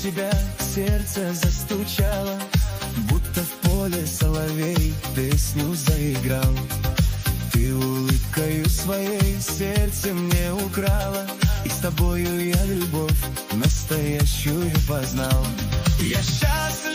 тебя сердце застучало, будто в поле соловей песню заиграл. Ты улыбкою своей сердце мне украла, и с тобою я любовь настоящую познал. Я счастлив